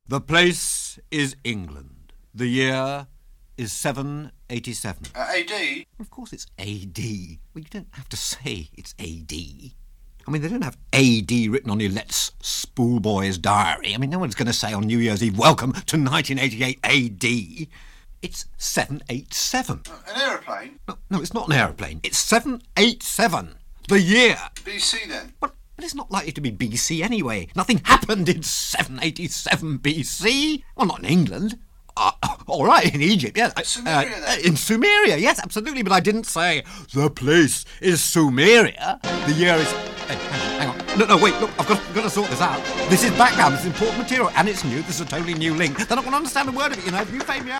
The place is England. The year is 787. AD? Of course it's AD. Well, you don't have to say it's AD. I mean, they don't have AD written on your Let's Spoolboy's diary. I mean, no one's going to say on New Year's Eve, welcome to 1988 AD. It's 787. An aeroplane? No, it's not an aeroplane. It's 787. The year. BC then? But it's not likely to be BC anyway. Nothing happened in 787 BC. Well, not in England. All right, in Egypt, yes. Sumeria, then? In Sumeria, yes, absolutely. But I didn't say the place is Sumeria. The year is... Hey, hang on. No, wait, look, I've got to sort this out. This is background, it's important material, and it's new. This is a totally new link. They're not going to understand a word of it, you know. If you phone me out...